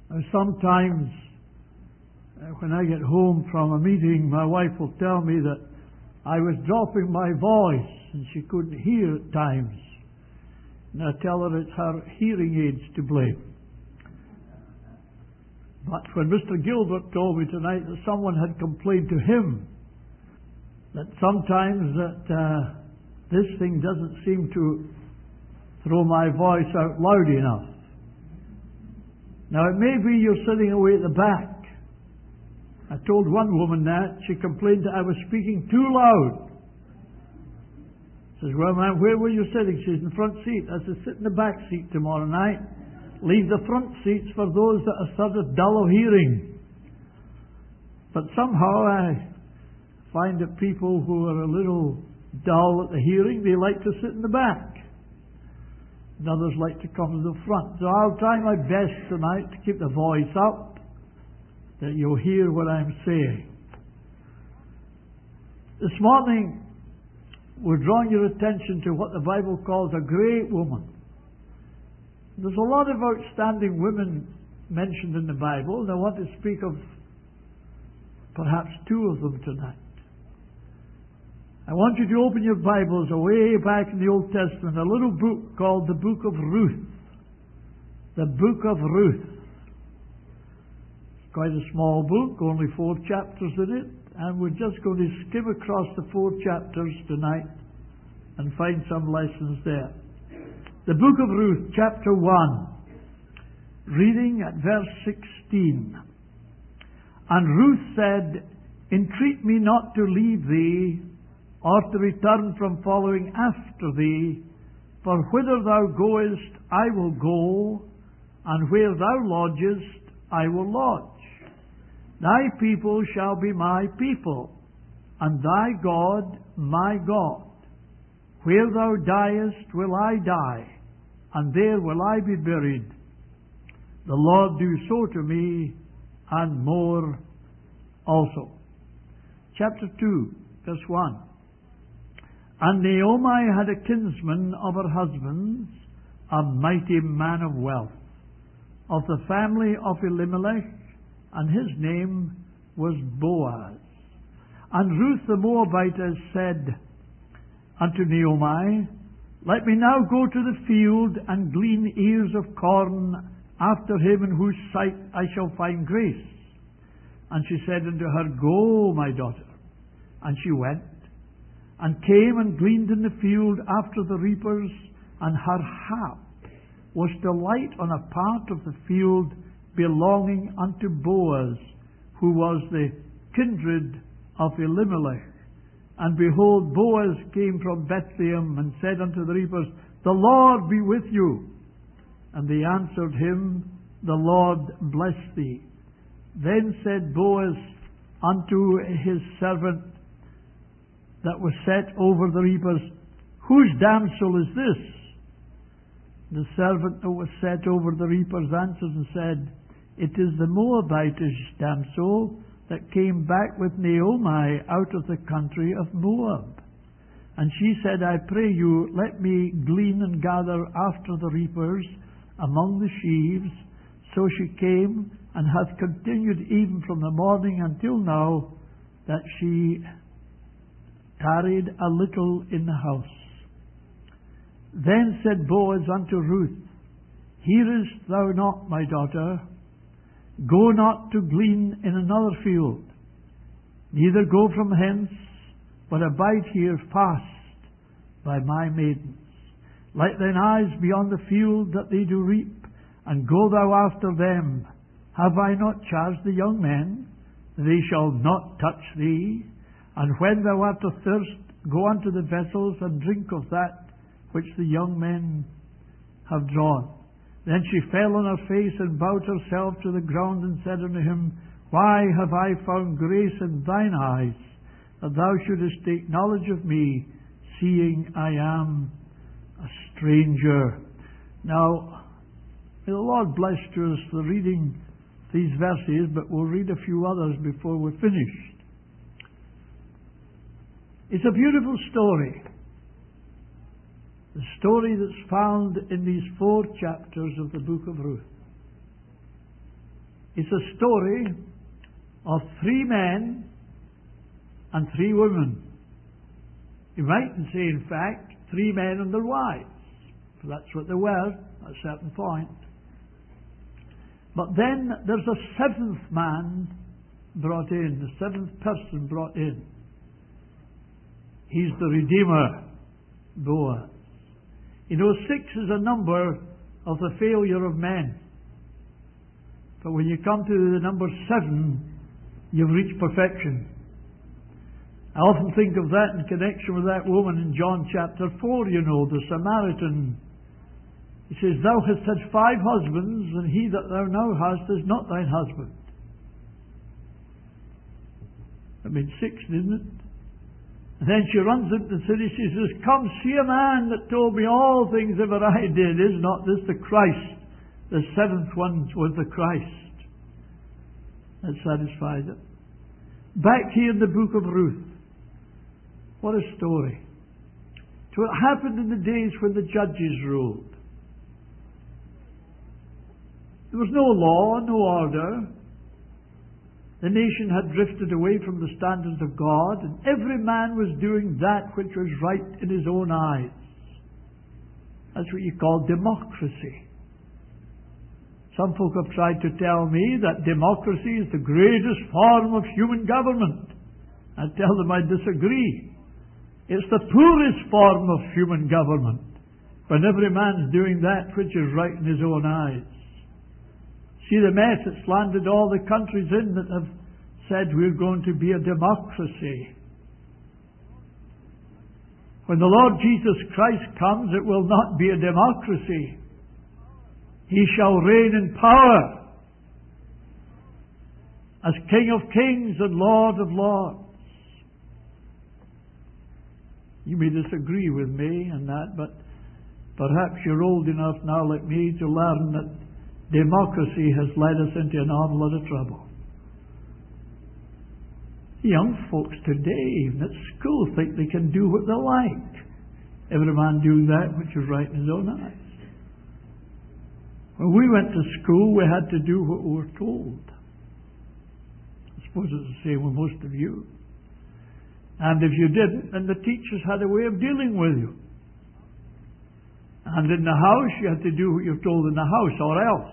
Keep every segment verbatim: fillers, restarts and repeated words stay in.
Now, sometimes uh, when I get home from a meeting, my wife will tell me that I was dropping my voice and she couldn't hear at times. And I tell her it's her hearing aids to blame. But when Mister Gilbert told me tonight that someone had complained to him that sometimes that uh, this thing doesn't seem to throw my voice out loud enough. Now it may be you're sitting away at the back. I told one woman that. She complained that I was speaking too loud. Says, well, ma'am, where were you sitting? She's in the front seat. I said, sit in the back seat tomorrow night. Leave the front seats for those that are sort of dull of hearing. But somehow I find that people who are a little dull at the hearing, they like to sit in the back. And others like to come to the front. So I'll try my best tonight to keep the voice up, that you'll hear what I'm saying. This morning, we're drawing your attention to what the Bible calls a great woman. There's a lot of outstanding women mentioned in the Bible, and I want to speak of perhaps two of them tonight. I want you to open your Bibles away back in the Old Testament, a little book called the Book of Ruth. The Book of Ruth. It's quite a small book, only four chapters in it, and we're just going to skim across the four chapters tonight and find some lessons there. The Book of Ruth, chapter one, reading at verse sixteen. And Ruth said, entreat me not to leave thee, or to return from following after thee, for whither thou goest I will go, and where thou lodgest I will lodge. Thy people shall be my people, and thy God my God. Where thou diest will I die, and there will I be buried. The Lord do so to me, and more also. Chapter two, verse one. And Naomi had a kinsman of her husband's, a mighty man of wealth, of the family of Elimelech, and his name was Boaz. And Ruth the Moabitess said unto Naomi, let me now go to the field and glean ears of corn after him in whose sight I shall find grace. And she said unto her, go, my daughter. And she went, and came and gleaned in the field after the reapers, and her hap was to light on a part of the field belonging unto Boaz, who was the kindred of Elimelech. And behold, Boaz came from Bethlehem, and said unto the reapers, the Lord be with you. And they answered him, the Lord bless thee. Then said Boaz unto his servant that was set over the reapers, whose damsel is this? The servant that was set over the reapers answered and said, it is the Moabitish damsel that came back with Naomi out of the country of Moab. And she said, I pray you, let me glean and gather after the reapers among the sheaves. So she came, and hath continued even from the morning until now, that she tarried a little in the house. Then said Boaz unto Ruth, hearest thou not, my daughter? Go not to glean in another field, neither go from hence, but abide here fast by my maidens. Let thine eyes be on the field that they do reap, and go thou after them. Have I not charged the young men? They shall not touch thee. And when thou art athirst, go unto the vessels, and drink of that which the young men have drawn. Then she fell on her face, and bowed herself to the ground, and said unto him, why have I found grace in thine eyes, that thou shouldest take knowledge of me, seeing I am a stranger? Now, may the Lord bless to us for reading these verses, but we'll read a few others before we're finished. It's a beautiful story. The story that's found in these four chapters of the book of Ruth. It's a story of three men and three women. You mightn't say, in fact, three men and their wives, for that's what they were at a certain point. But then there's a seventh man brought in, the seventh person brought in. He's the Redeemer, Boaz. You know, six is a number of the failure of men. But when you come to the number seven, you've reached perfection. I often think of that in connection with that woman in John chapter four, you know, the Samaritan. He says, Thou hast had five husbands, and he that thou now hast is not thine husband. That means six, didn't it? And then she runs into the city, she says, Come, see a man that told me all things ever I did. Is not this the Christ? The seventh one was the Christ. That satisfies it. Back here in the book of Ruth. What a story. So it happened in the days when the judges ruled. There was no law, no order. The nation had drifted away from the standards of God, and every man was doing that which was right in his own eyes. That's what you call democracy. Some folk have tried to tell me that democracy is the greatest form of human government. I tell them I disagree. It's the poorest form of human government, when every man's doing that which is right in his own eyes. See the mess it's landed all the countries in that have said we're going to be a democracy. When the Lord Jesus Christ comes, it will not be a democracy. He shall reign in power as King of kings and Lord of lords. You may disagree with me in that, but perhaps you're old enough now like me to learn that democracy has led us into an awful lot of trouble. Young folks today, even at school, think they can do what they like. Every man doing that which is right in his own eyes. When we went to school, we had to do what we were told. I suppose it's the same with most of you. And if you didn't, then the teachers had a way of dealing with you. And in the house, you had to do what you're told in the house, or else.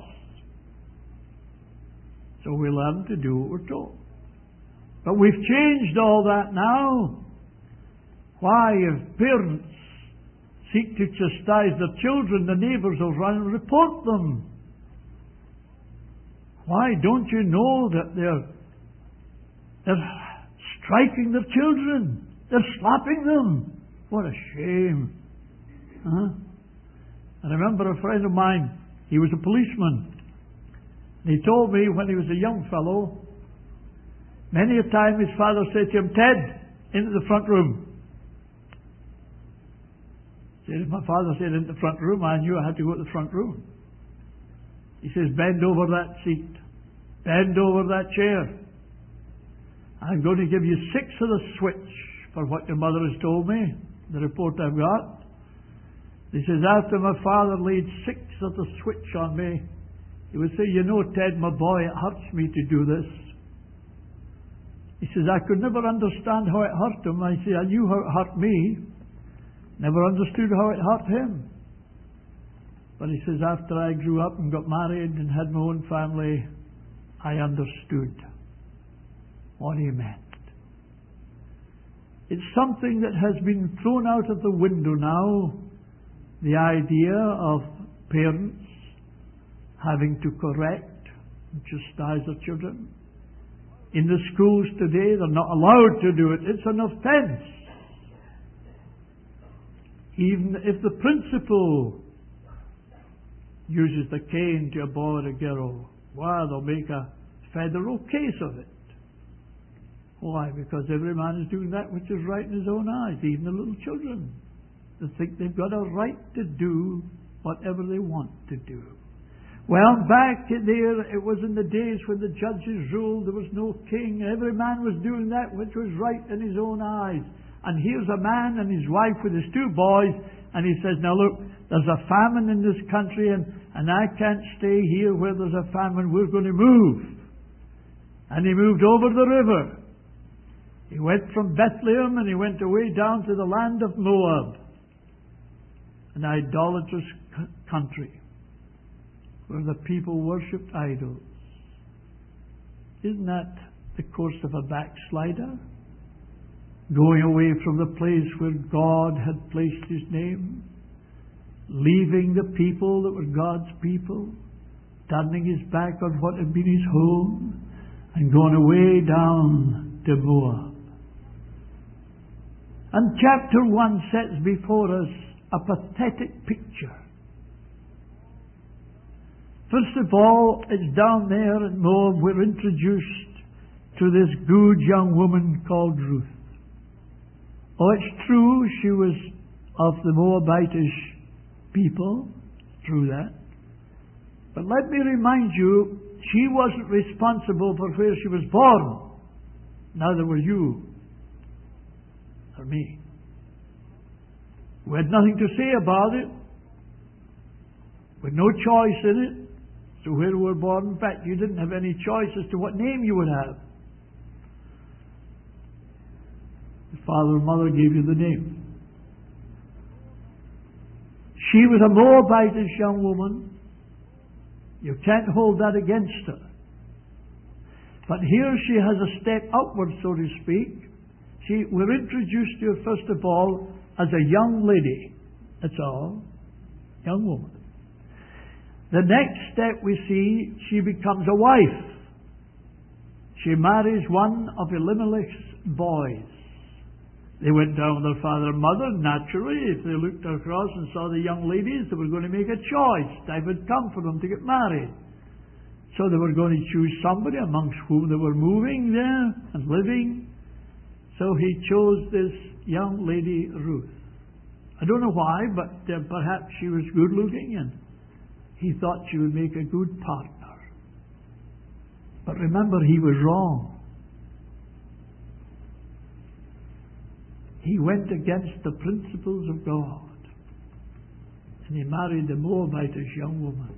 So we learned to do what we're told. But we've changed all that now. Why, if parents seek to chastise their children, the neighbours will run and report them. Why, don't you know that they're, they're striking their children? They're slapping them. What a shame. Huh? I remember a friend of mine, he was a policeman. And he told me when he was a young fellow, many a time his father said to him, Ted, into the front room. Said, if my father said into the front room, I knew I had to go to the front room. He says, bend over that seat. Bend over that chair. I'm going to give you six of the switch for what your mother has told me, the report I've got. He says, after my father laid six of the switch on me, he would say, you know, Ted, my boy, it hurts me to do this. He says, I could never understand how it hurt him. I say, I knew how it hurt me. Never understood how it hurt him. But he says, after I grew up and got married and had my own family, I understood what he meant. It's something that has been thrown out of the window now, the idea of parents having to correct and chastise their children. In the schools today, they're not allowed to do it. It's an offence. Even if the principal uses the cane to a boy or a girl, why, they'll make a federal case of it. Why? Because every man is doing that which is right in his own eyes, even the little children. They think they've got a right to do whatever they want to do. Well, back there, it was in the days when the judges ruled, there was no king. Every man was doing that which was right in his own eyes. And here's a man and his wife with his two boys, and he says, now look, there's a famine in this country, and, and I can't stay here where there's a famine. We're going to move. And he moved over the river. He went from Bethlehem and he went away down to the land of Moab, an idolatrous c- country where the people worshipped idols. Isn't that the course of a backslider? Going away from the place where God had placed His name, leaving the people that were God's people, turning his back on what had been his home, and going away down to Moab. And chapter one sets before us a pathetic picture. First of all, it's down there in Moab we're introduced to this good young woman called Ruth. Oh, it's true she was of the Moabitish people, true that. But let me remind you, she wasn't responsible for where she was born. Neither were you or me. We had nothing to say about it. We had no choice in it. So where we were born, in fact, you didn't have any choice as to what name you would have. The father and mother gave you the name. She was a Moabitish young woman. You can't hold that against her. But here she has a step upward, so to speak. She, we're introduced to her, first of all, as a young lady. That's all. Young woman. The next step we see, she becomes a wife. She marries one of Elimelech's boys. They went down with their father and mother. Naturally, if they looked across and saw the young ladies, they were going to make a choice. Time had come for them to get married. So they were going to choose somebody amongst whom they were moving there and living. So he chose this young lady, Ruth. I don't know why, but uh, perhaps she was good looking and he thought she would make a good partner. But remember, he was wrong. He went against the principles of God. And he married the Moabitish young woman.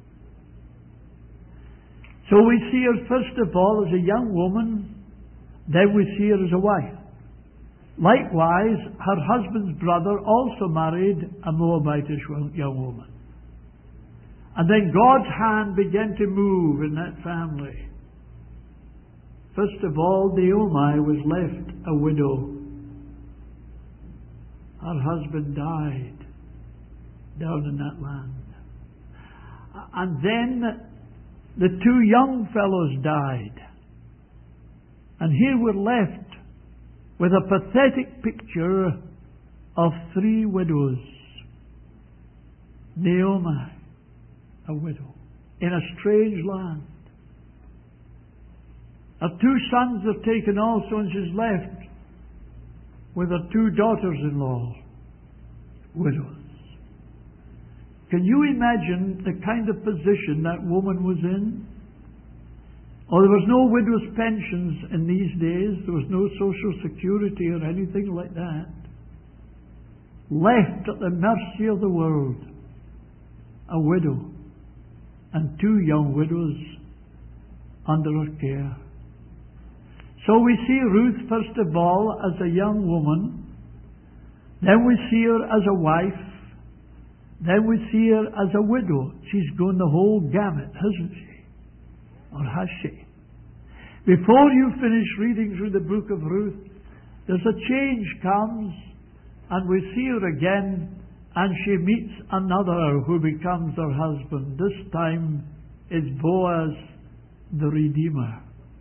So we see her first of all as a young woman, then we see her as a wife. Likewise, her husband's brother also married a Moabitish young woman. And then God's hand began to move in that family. First of all, Naomi was left a widow. Her husband died down in that land. And then the two young fellows died. And here we're left with a pathetic picture of three widows. Naomi, a widow, in a strange land. Her two sons are taken also, and she's left with her two daughters-in-law, widows. Can you imagine the kind of position that woman was in? Oh, there was no widow's pensions in these days. There was no social security or anything like that. Left at the mercy of the world, a widow, and two young widows under her care. So we see Ruth, first of all, as a young woman. Then we see her as a wife. Then we see her as a widow. She's gone the whole gamut, hasn't she? Or has she? Before you finish reading through the book of Ruth, there's a change comes, and we see her again, and she meets another who becomes her husband. This time it's Boaz, the Redeemer.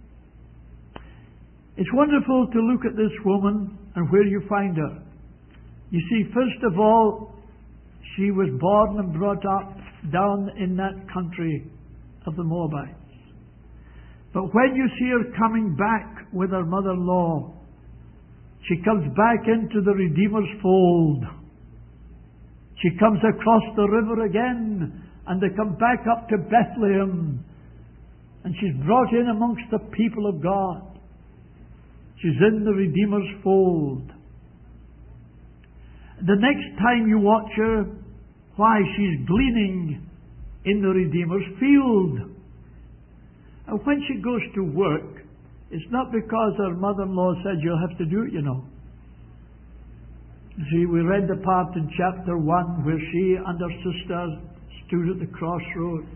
It's wonderful to look at this woman and where you find her. You see, first of all, she was born and brought up down in that country of the Moabites. But when you see her coming back with her mother-in-law, she comes back into the Redeemer's fold. She comes across the river again, and they come back up to Bethlehem, and she's brought in amongst the people of God. She's in the Redeemer's fold. The next time you watch her, why, she's gleaning in the Redeemer's field. And when she goes to work, it's not because her mother-in-law said you'll have to do it, you know. See, we read the part in chapter one where she and her sister stood at the crossroads.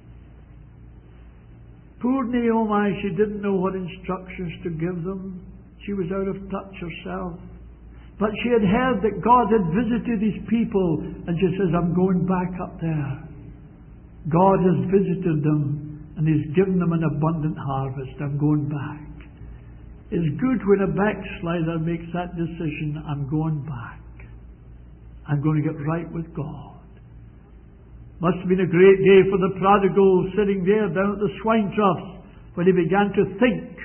Poor Naomi, she didn't know what instructions to give them. She was out of touch herself. But she had heard that God had visited His people, and she says, I'm going back up there. God has visited them, and He's given them an abundant harvest. I'm going back. It's good when a backslider makes that decision, I'm going back. I'm going to get right with God. Must have been a great day for the prodigal sitting there down at the swine troughs when he began to think.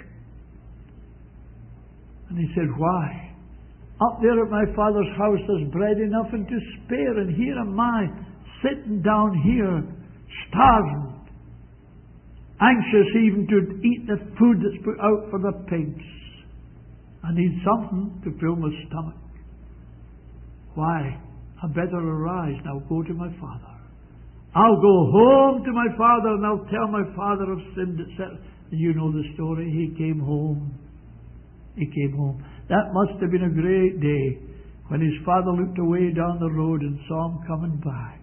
And he said, why? Up there at my father's house there's bread enough and to spare, and here am I sitting down here starving, anxious even to eat the food that's put out for the pigs. I need something to fill my stomach. Why? I better arise and I'll go to my father. I'll go home to my father and I'll tell my father I've sinned, et cetera. And you know the story. He came home. He came home. That must have been a great day when his father looked away down the road and saw him coming back.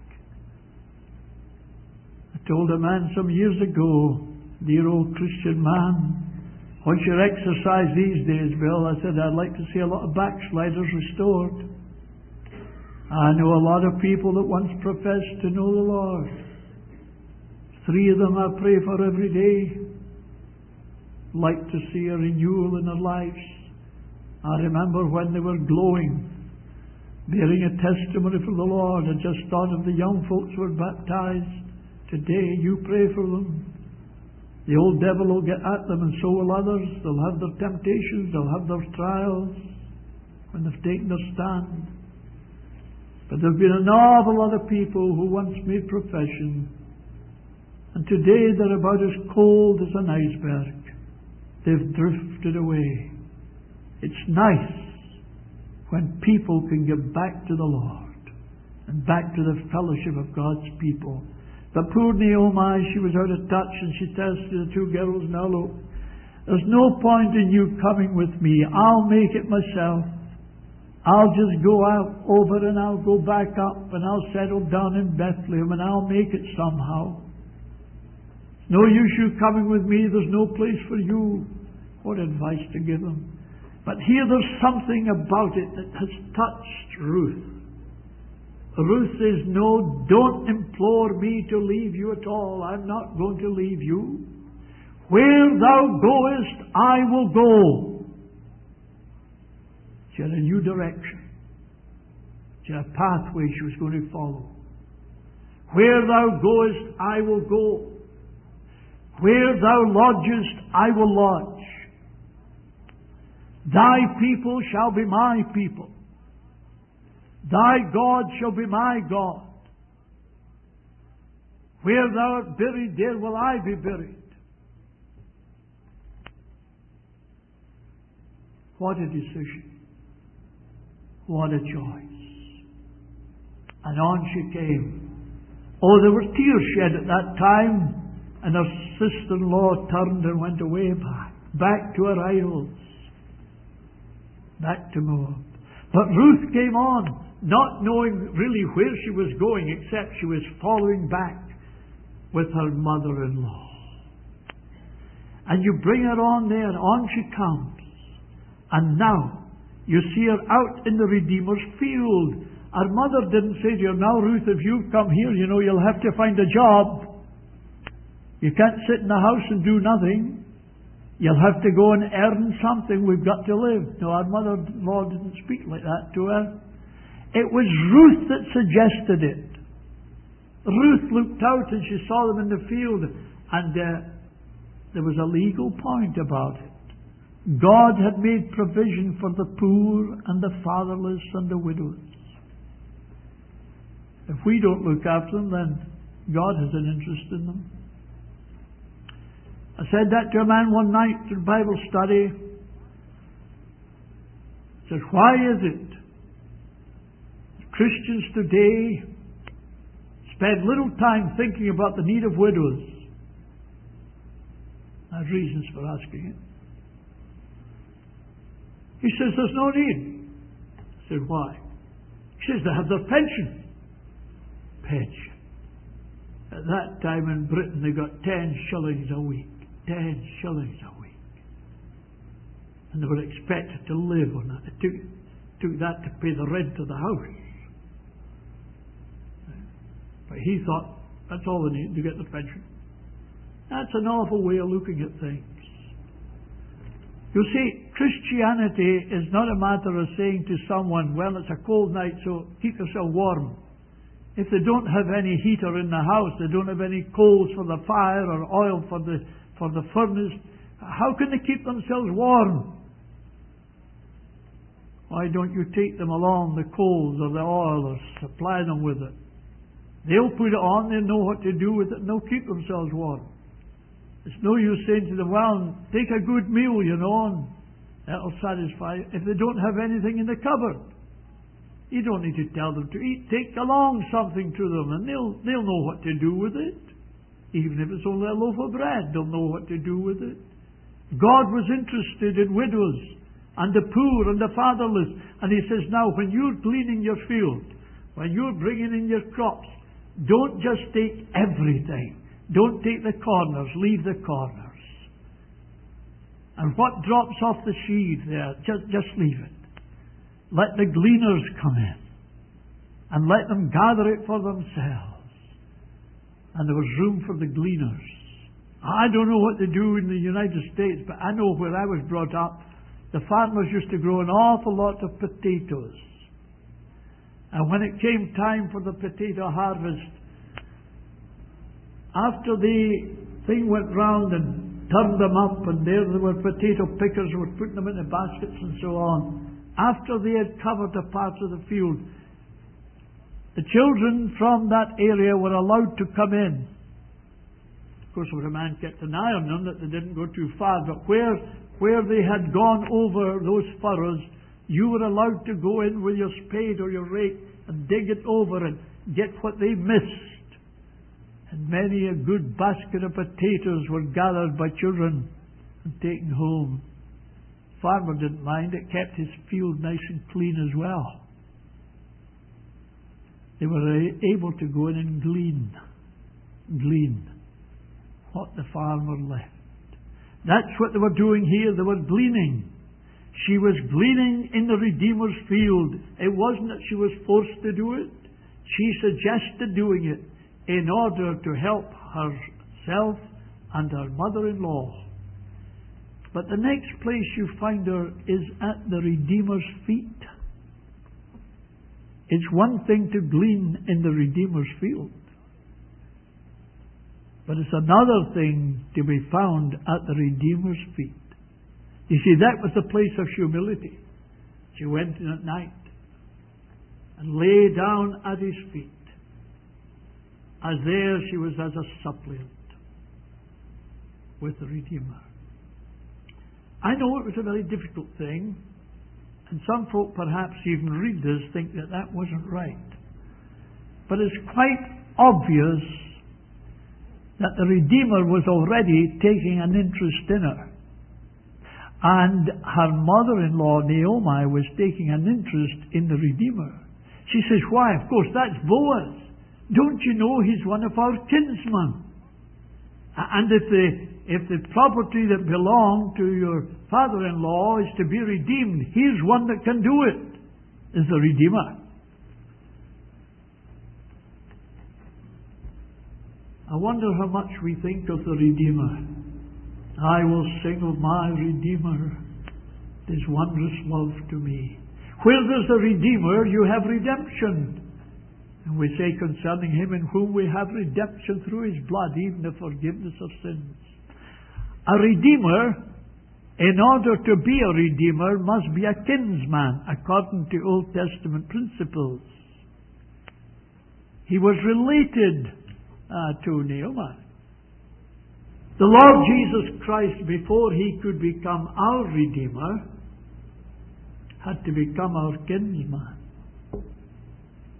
I told a man some years ago, dear old Christian man, what's your exercise these days, Bill? I said, I'd like to see a lot of backsliders restored. I know a lot of people that once professed to know the Lord. Three of them I pray for every day. Like to see a renewal in their lives. I remember when they were glowing, bearing a testimony for the Lord. I just thought of the young folks who were baptized. Today, you pray for them. The old devil will get at them, and so will others. They'll have their temptations, they'll have their trials when they've taken their stand. But there have been an awful lot of people who once made profession, and today they're about as cold as an iceberg. They've drifted away. It's nice when people can get back to the Lord and back to the fellowship of God's people. But poor Naomi, she was out of touch, and she says to the two girls, now look, there's no point in you coming with me. I'll make it myself. I'll just go out over and I'll go back up and I'll settle down in Bethlehem and I'll make it somehow. No use you coming with me. There's no place for you. What advice to give them. But here there's something about it that has touched Ruth. Ruth says, no, don't implore me to leave you at all. I'm not going to leave you. Where thou goest, I will go. She had a new direction. She had a pathway she was going to follow. Where thou goest, I will go. Where thou lodgest, I will lodge. Thy people shall be my people. Thy God shall be my God. Where thou art buried, there will I be buried. What a decision. What a choice. And on she came. Oh, there were tears shed at that time, and her sister-in-law turned and went away back, back to her idols, back to Moab. But Ruth came on, not knowing really where she was going, except she was following back with her mother-in-law. And you bring her on there, on she comes. And now, you see her out in the Redeemer's field. Her mother didn't say to her, now Ruth, if you've come here, you know, you'll have to find a job. You can't sit in the house and do nothing. You'll have to go and earn something. We've got to live. No, her mother-in-law didn't speak like that to her. It was Ruth that suggested it. Ruth looked out and she saw them in the field, and uh, there was a legal point about it. God had made provision for the poor and the fatherless and the widows. If we don't look after them, then God has an interest in them. I said that to a man one night in Bible study. He said, why is it Christians today spend little time thinking about the need of widows. I have reasons for asking it. He says there's no need. I said, why? He says they have their pension. Pension. At that time in Britain they got ten shillings a week. Ten shillings a week. And they were expected to live on that. They took, took that to pay the rent of the house. But he thought that's all they need to get their pension. That's an awful way of looking at things. You see, Christianity is not a matter of saying to someone, well, it's a cold night, so keep yourself warm. If they don't have any heater in the house, they don't have any coals for the fire or oil for the, for the furnace, how can they keep themselves warm? Why don't you take them along the coals or the oil or supply them with it? They'll put it on, they'll know what to do with it, and they'll keep themselves warm. It's no use saying to them, well, take a good meal, you know, and that'll satisfy you. If they don't have anything in the cupboard, you don't need to tell them to eat. Take along something to them, and they'll, they'll know what to do with it. Even if it's only a loaf of bread, they'll know what to do with it. God was interested in widows and the poor and the fatherless. And He says, now, when you're gleaning your field, when you're bringing in your crops, don't just take everything. Don't take the corners. Leave the corners. And what drops off the sheave there, just, just leave it. Let the gleaners come in. And let them gather it for themselves. And there was room for the gleaners. I don't know what they do in the United States, but I know where I was brought up, the farmers used to grow an awful lot of potatoes. And when it came time for the potato harvest, after the thing went round and turned them up, and there there were potato pickers who were putting them in the baskets and so on, after they had covered the parts of the field, the children from that area were allowed to come in. Of course, a man kept an eye on them that they didn't go too far, but where, where they had gone over those furrows, you were allowed to go in with your spade or your rake and dig it over and get what they missed. And many a good basket of potatoes were gathered by children and taken home. Farmer didn't mind. It kept his field nice and clean as well. They were able to go in and glean. Glean what the farmer left. That's what they were doing here. They were gleaning. She was gleaning in the Redeemer's field. It wasn't that she was forced to do it. She suggested doing it in order to help herself and her mother-in-law. But the next place you find her is at the Redeemer's feet. It's one thing to glean in the Redeemer's field, but it's another thing to be found at the Redeemer's feet. You see, that was the place of humility. She went in at night and lay down at His feet, as there she was as a suppliant with the Redeemer. I know it was a very difficult thing, and some folk perhaps even read this think that that wasn't right. But it's quite obvious that the Redeemer was already taking an interest in her. And her mother-in-law, Naomi, was taking an interest in the Redeemer. She says, why, of course, that's Boaz. Don't you know he's one of our kinsmen? And if the, if the property that belonged to your father-in-law is to be redeemed, here's one that can do it, is the Redeemer. I wonder how much we think of the Redeemer. I will sing of my Redeemer, His wondrous love to me. Where there's a Redeemer, you have redemption. And we say concerning Him, in whom we have redemption through His blood, even the forgiveness of sins. A Redeemer, in order to be a Redeemer, must be a kinsman, according to Old Testament principles. He was related uh, to Naomi. The Lord Jesus Christ, before He could become our Redeemer, had to become our kinsman.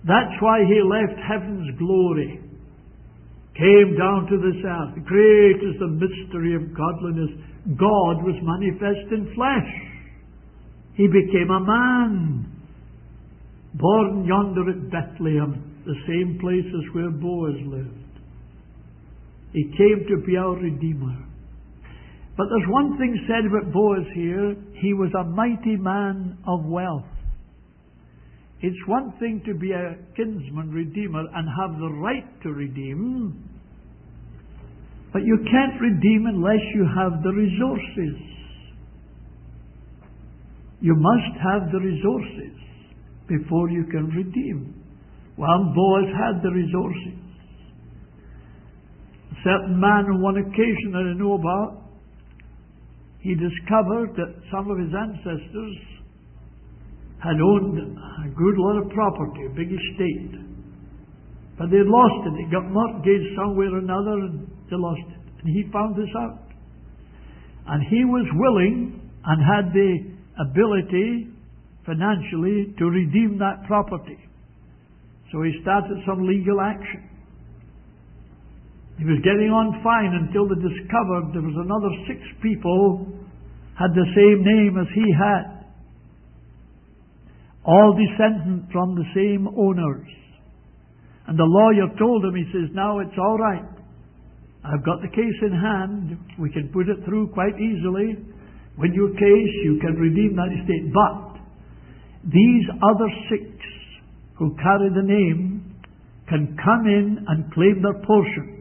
That's why he left heaven's glory, came down to this earth. Great is the mystery of godliness. God was manifest in flesh. He became a man, born yonder at Bethlehem, the same place as where Boaz lived. He came to be our Redeemer. But there's one thing said about Boaz here. He was a mighty man of wealth. It's one thing to be a kinsman redeemer and have the right to redeem, but you can't redeem unless you have the resources. You must have the resources before you can redeem. Well, Boaz had the resources. A certain man on one occasion that I know about, he discovered that some of his ancestors had owned a good lot of property, a big estate. But they had lost it. It got mortgaged somewhere or another and they lost it. And he found this out. And he was willing and had the ability financially to redeem that property. So he started some legal action. He was getting on fine until they discovered there was another six people had the same name as he had. All descendant from the same owners. And the lawyer told him, he says, now it's all right. I've got the case in hand. We can put it through quite easily. Win your case, you can redeem that estate. But these other six who carry the name can come in and claim their portion.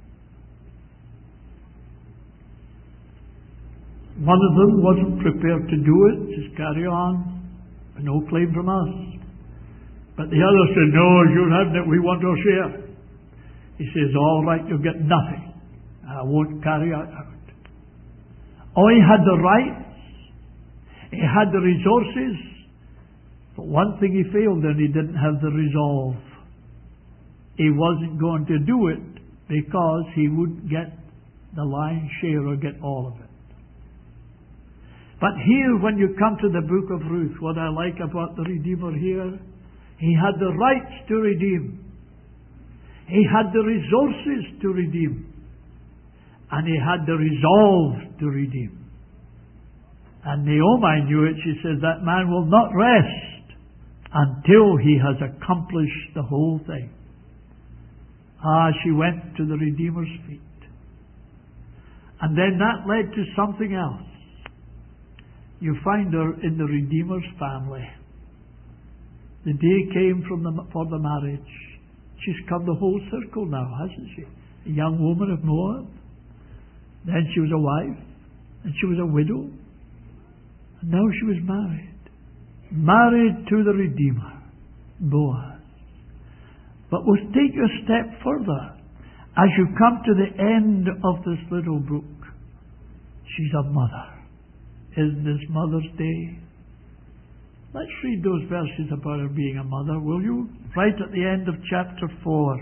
One of them wasn't prepared to do it. Just carry on. No claim from us. But the other said, no, you're having it, we want our share. He says, all right, you'll get nothing. I won't carry it out. Oh, he had the rights. He had the resources. But one thing he failed in, he didn't have the resolve. He wasn't going to do it because he wouldn't get the lion's share or get all of it. But here, when you come to the book of Ruth, what I like about the Redeemer here, he had the rights to redeem. He had the resources to redeem. And he had the resolve to redeem. And Naomi knew it. She says, that man will not rest until he has accomplished the whole thing. Ah, she went to the Redeemer's feet. And then that led to something else. You find her in the Redeemer's family. The day came from the, for the marriage. She's come the whole circle now, hasn't she? A young woman of Moab. Then she was a wife. And she was a widow. And now she was married. Married to the Redeemer, Boaz. But we'll take you a step further. As you come to the end of this little book, she's a mother. Isn't this Mother's Day? Let's read those verses about her being a mother, will you? Right at the end of chapter four.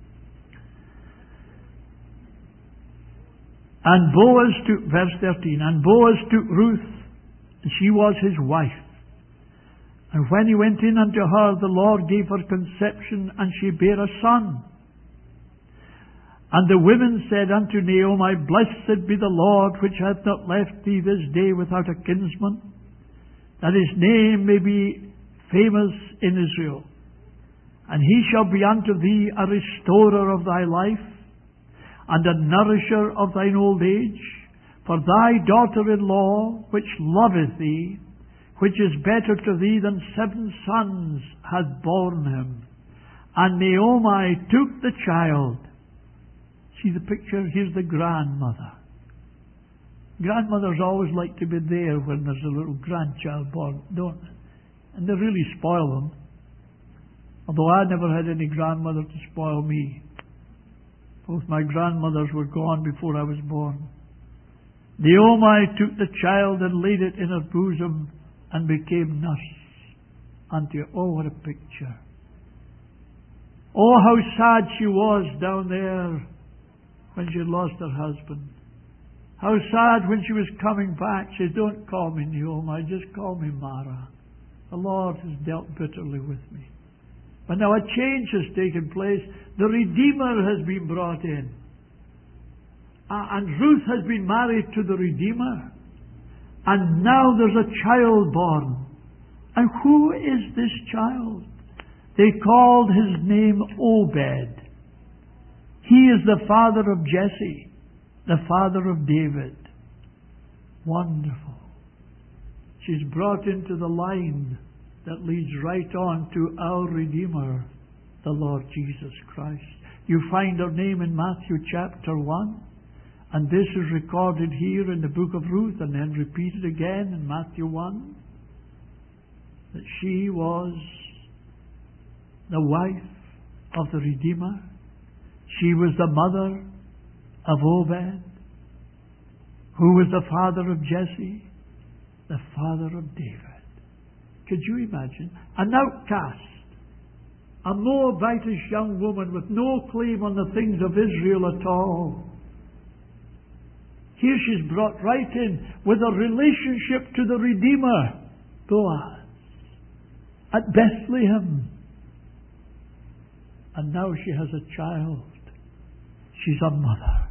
And Boaz took, verse thirteen, and Boaz took Ruth, and she was his wife. And when he went in unto her, the Lord gave her conception, and she bare a son. And the women said unto Naomi, blessed be the Lord, which hath not left thee this day without a kinsman, that his name may be famous in Israel. And he shall be unto thee a restorer of thy life, and a nourisher of thine old age. For thy daughter-in-law, which loveth thee, which is better to thee than seven sons, hath borne him. And Naomi took the child. See the picture? Here's the grandmother. Grandmothers always like to be there when there's a little grandchild born, don't they? And they really spoil them. Although I never had any grandmother to spoil me. Both my grandmothers were gone before I was born. Naomi took the child and laid it in her bosom and became nurse unto her. Oh, what a picture. Oh, how sad she was down there when she had lost her husband. How sad when she was coming back. She said, don't call me Naomi, just call me Mara. The Lord has dealt bitterly with me. But now a change has taken place. The Redeemer has been brought in. Uh, and Ruth has been married to the Redeemer. And now there's a child born. And who is this child? They called his name Obed. He is the father of Jesse, the father of David. Wonderful. She's brought into the line that leads right on to our Redeemer, the Lord Jesus Christ. You find her name in Matthew chapter one. And this is recorded here in the book of Ruth and then repeated again in Matthew one. That she was the wife of the Redeemer. She was the mother of Obed, who was the father of Jesse, the father of David. Could you imagine? An outcast, a Moabitish young woman with no claim on the things of Israel at all. Here she's brought right in with a relationship to the Redeemer, Boaz, at Bethlehem. And now she has a child. She's a mother.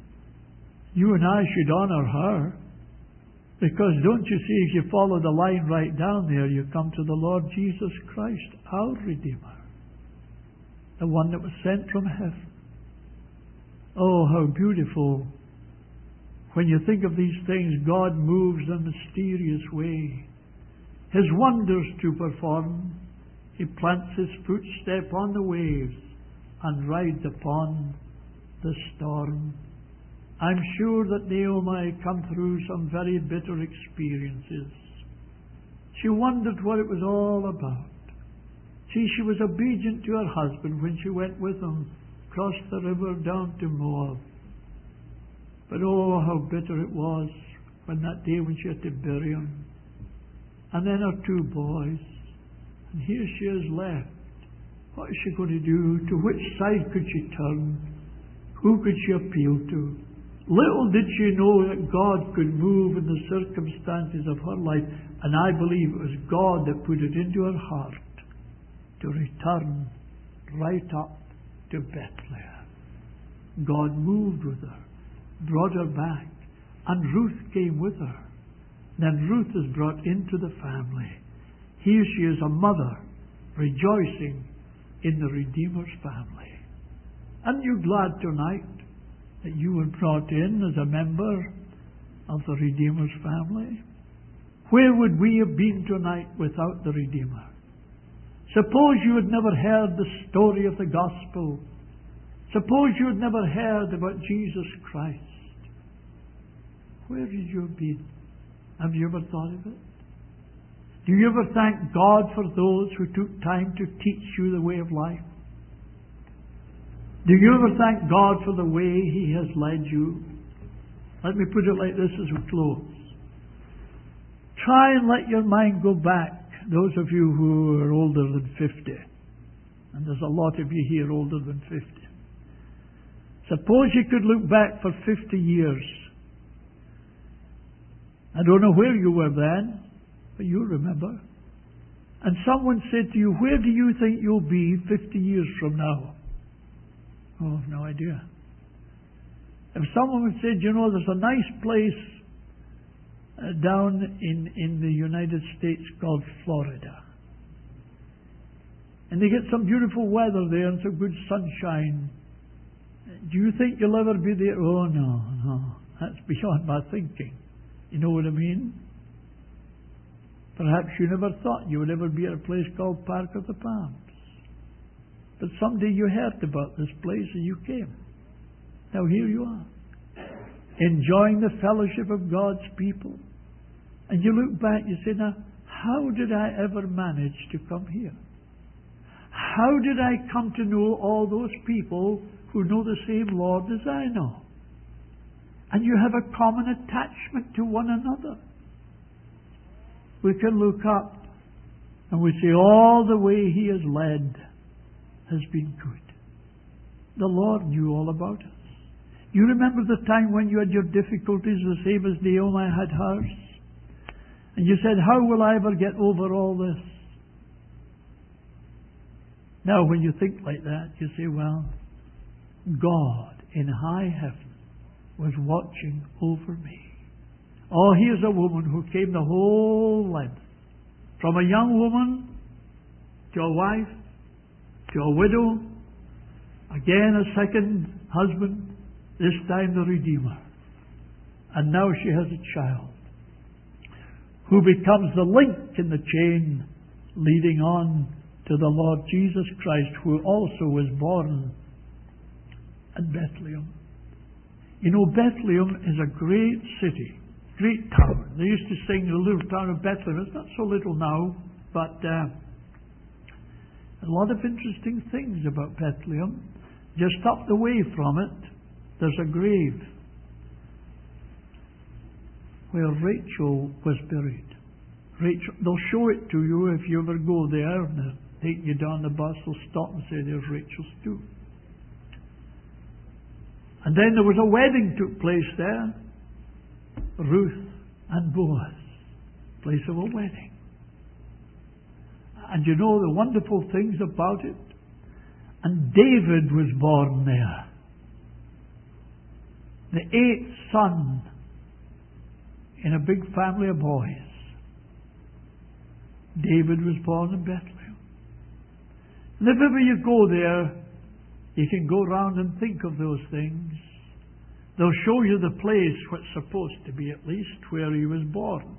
You and I should honor her. Because don't you see, if you follow the line right down there, you come to the Lord Jesus Christ, our Redeemer. The one that was sent from heaven. Oh, how beautiful. When you think of these things, God moves in a mysterious way. His wonders to perform. He plants his footstep on the waves and rides upon the storm. I'm sure that Naomi come through some very bitter experiences. She wondered what it was all about. See, she was obedient to her husband when she went with him across the river down to Moab. But oh, how bitter it was when that day when she had to bury him. And then her two boys. And here she is left. What is she going to do? To which side could she turn? Who could she appeal to? Little did she know that God could move in the circumstances of her life. And I believe it was God that put it into her heart to return right up to Bethlehem. God moved with her, brought her back, and Ruth came with her. Then Ruth is brought into the family. Here she is a mother rejoicing in the Redeemer's family. Aren't you glad tonight that you were brought in as a member of the Redeemer's family? Where would we have been tonight without the Redeemer? Suppose you had never heard the story of the gospel. Suppose you had never heard about Jesus Christ. Where would you have been? Have you ever thought of it? Do you ever thank God for those who took time to teach you the way of life? Do you ever thank God for the way He has led you? Let me put it like this as we close. Try and let your mind go back, those of you who are older than fifty. And there's a lot of you here older than fifty. Suppose you could look back for fifty years. I don't know where you were then, but you remember. And someone said to you, where do you think you'll be fifty years from now? Oh, I have no idea. If someone said, you know, there's a nice place uh, down in, in the United States called Florida. And they get some beautiful weather there and some good sunshine. Do you think you'll ever be there? Oh, no, no. That's beyond my thinking. You know what I mean? Perhaps you never thought you would ever be at a place called Park of the Palms. But someday you heard about this place and you came. Now here you are, enjoying the fellowship of God's people. And you look back, you say, now, how did I ever manage to come here? How did I come to know all those people who know the same Lord as I know? And you have a common attachment to one another. We can look up and we say all the way He has led has been good. The Lord knew all about us. You remember the time when you had your difficulties the same as Naomi had hers? And you said, how will I ever get over all this? Now, when you think like that, you say, well, God in high heaven was watching over me. Oh, here's a woman who came the whole length. From a young woman to a wife, to a widow, again a second husband, this time the Redeemer. And now she has a child who becomes the link in the chain leading on to the Lord Jesus Christ, who also was born in Bethlehem. You know, Bethlehem is a great city, great town. They used to sing the little town of Bethlehem. It's not so little now, but uh, a lot of interesting things about Bethlehem. Just up the way from it, there's a grave where Rachel was buried. Rachel, they'll show it to you if you ever go there, and they'll take you down the bus, they'll stop and say, there's Rachel's tomb. And then there was a wedding took place there. Ruth and Boaz, place of a wedding. And you know the wonderful things about it? And David was born there. The eighth son in a big family of boys. David was born in Bethlehem. And if ever you go there, you can go round and think of those things. They'll show you the place, what's supposed to be at least, where he was born.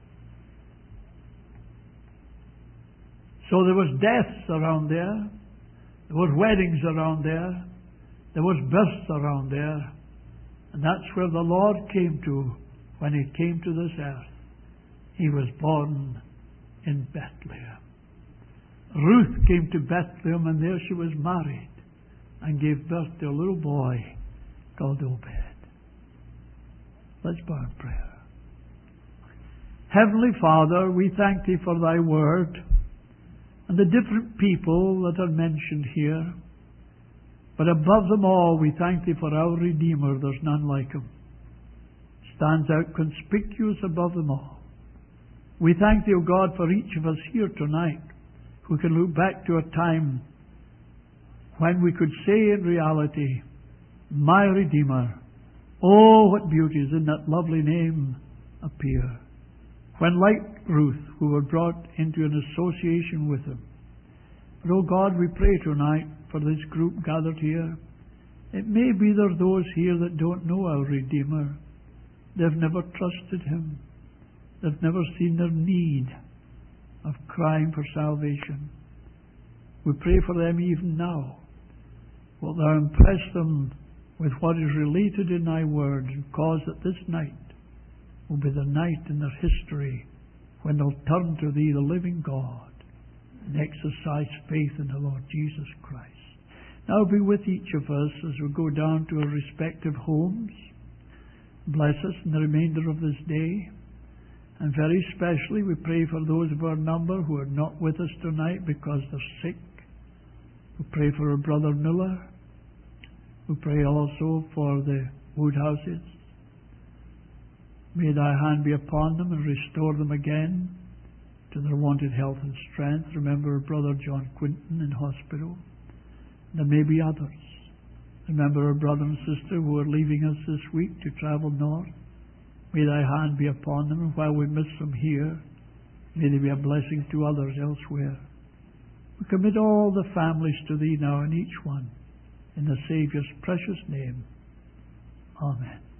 So there was deaths around there. There was weddings around there. There was births around there. And that's where the Lord came to when he came to this earth. He was born in Bethlehem. Ruth came to Bethlehem, and there she was married and gave birth to a little boy called Obed. Let's bow in prayer. Heavenly Father, we thank Thee for Thy Word and the different people that are mentioned here. But above them all, we thank Thee for our Redeemer. There's none like Him. Stands out conspicuous above them all. We thank Thee, O God, for each of us here tonight who can look back to a time when we could say in reality, my Redeemer. Oh, what beauties in that lovely name appear. When, like Ruth, we were brought into an association with Him. But, oh God, we pray tonight for this group gathered here. It may be there are those here that don't know our Redeemer. They've never trusted Him. They've never seen their need of crying for salvation. We pray for them even now. Wilt Thou impress them with what is related in Thy Word, and cause that this night will be the night in their history when they'll turn to Thee, the living God, and exercise faith in the Lord Jesus Christ. Now be with each of us as we go down to our respective homes. Bless us in the remainder of this day. And very specially, we pray for those of our number who are not with us tonight because they're sick. We pray for our brother Miller. We pray also for the Woodhouses. May Thy hand be upon them and restore them again to their wonted health and strength. Remember our brother John Quinton in hospital. There may be others. Remember our brother and sister who are leaving us this week to travel north. May Thy hand be upon them, and while we miss them here, may they be a blessing to others elsewhere. We commit all the families to Thee now, and each one, in the Saviour's precious name. Amen.